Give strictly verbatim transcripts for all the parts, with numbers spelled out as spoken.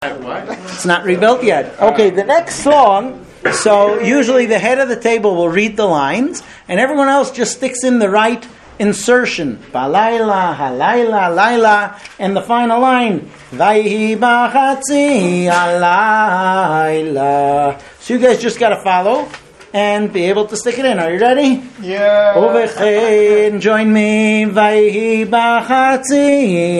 It's not rebuilt yet. Okay, the next song, so usually the head of the table will read the lines, and everyone else just sticks in the right insertion. Balayla, halayla, layla, and the final line, Vayhi bachatzi alayla. So you guys just got to follow and be able to stick it in. Are you ready? Yeah. Uvechein, join me. Vayhi bachatzi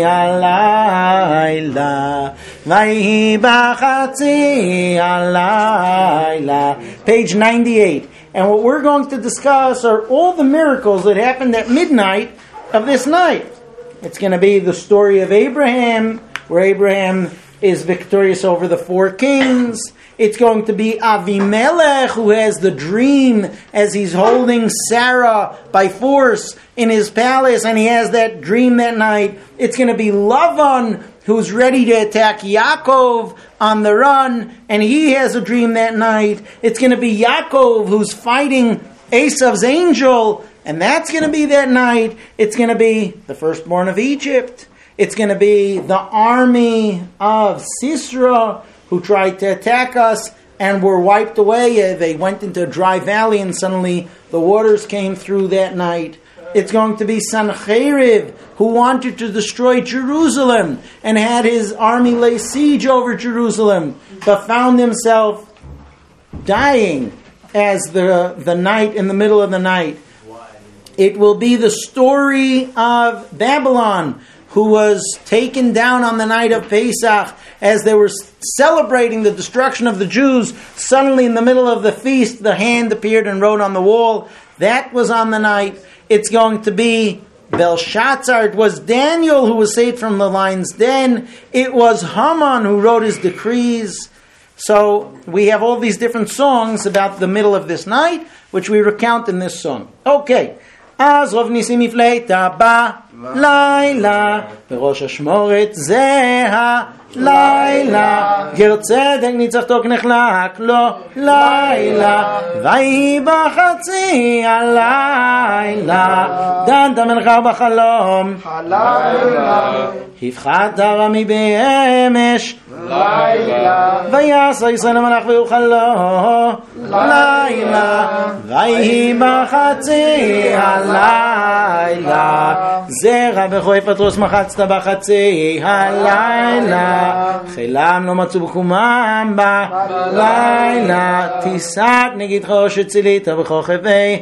alayla. Vayhi bachatzi alayla. Page ninety-eight. And what we're going to discuss are all the miracles that happened at midnight of this night. It's going to be the story of Abraham, where Abraham is victorious over the four kings. It's going to be Avimelech, who has the dream as he's holding Sarah by force in his palace, and he has that dream that night. It's going to be Lavan, who's ready to attack Yaakov on the run, and he has a dream that night. It's going to be Yaakov, who's fighting Esav's angel, and that's going to be that night. It's going to be the firstborn of Egypt. It's going to be the army of Sisera, who tried to attack us and were wiped away. They went into a dry valley and suddenly the waters came through that night. It's going to be Sancherib, who wanted to destroy Jerusalem and had his army lay siege over Jerusalem, but found himself dying as the, the night, in the middle of the night. It will be the story of Babylon, who was taken down on the night of Pesach as they were celebrating the destruction of the Jews. Suddenly in the middle of the feast, the hand appeared and wrote on the wall. That was on the night. It's going to be Belshazzar. It was Daniel who was saved from the lion's den. It was Haman who wrote his decrees. So we have all these different songs about the middle of this night, which we recount in this song. Okay. אז רוב ניסים מפלטה בלילה, בראש השמורת זה הלילה, גר צדק ניצח תוק נחלק לו לילה, ויהי בחצי הלילה, דנת המלך בחלום הלילה, הפחת הרמי באמש לילה, ויעש ישראל המלאך ויוכל לו לילה, ויהי בחצי הלילה, זרע בחוי פטרוס מחצת בחצי הלילה, חילם לא מצאו בקומם בלילה, תיסעת נגיד חושת צילית בכוכבי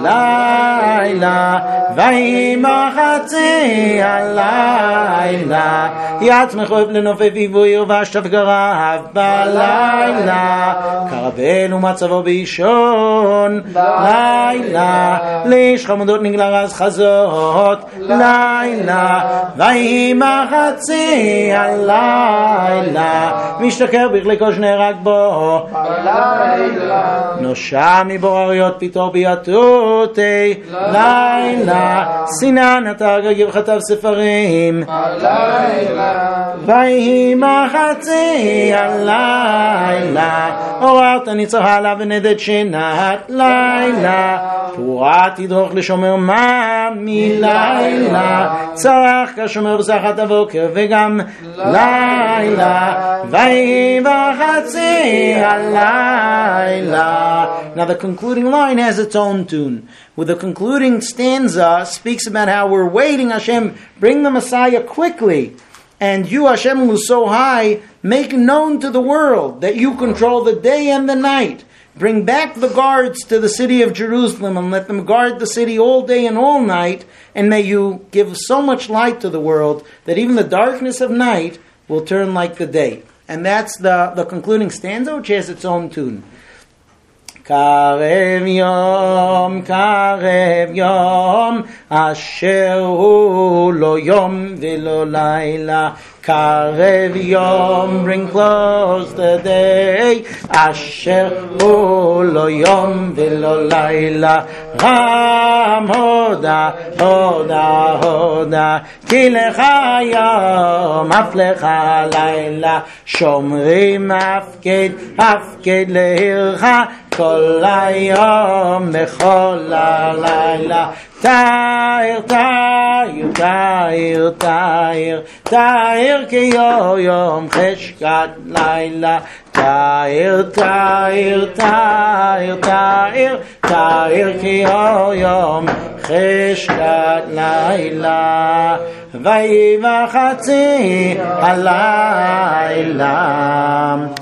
לילה, ויהי בחצי הלילה, יעצמך אוהב לנופף עיבוי ובשת וגרב בלילה, קרבל ומצבו באישון לילה, לאיש חמודות נגלה רז חזות לילה, ויהי בחצי הלילה, משתכר בכלי כל שנהרג בו בלילה, נושע מבורריות פיתור ביתותי לילה, סינן אתר גגיב כתב ספרים בלילה, ויהי בחצי הלילה, עוררת ניצחה לה ונדד שנת לילה, פורה תדרוך לשומר מה מלילה, צרח כשומר בסחת הבוקר וגם לילה, ויהי בחצי הלילה. Now the concluding line has its own tune. With the concluding stanza speaks about how we're waiting, Hashem, bring the Messiah quickly. And you, Hashem, who's so high, make known to the world that you control the day and the night. Bring back the guards to the city of Jerusalem and let them guard the city all day and all night. And may you give so much light to the world that even the darkness of night will turn like the day. And that's the, the concluding stanza, which has its own tune. קרב יום, קרב יום, אשר הוא לא יום ולא לילה. קרב יום, bring close the day, אשר הוא לא יום ולא לילה. רם הודה, הודה, הודה, כי לך יום, אף לך לילה. שומרים הפקד, הפקד להירך, כל היום בכל הלילה. Tair, tair, tair, tair, tair kiyo yom cheshkat laila. Tair, tair, tair, tair, tair kiyo yom cheshkat laila. Vayivachatzi halayla.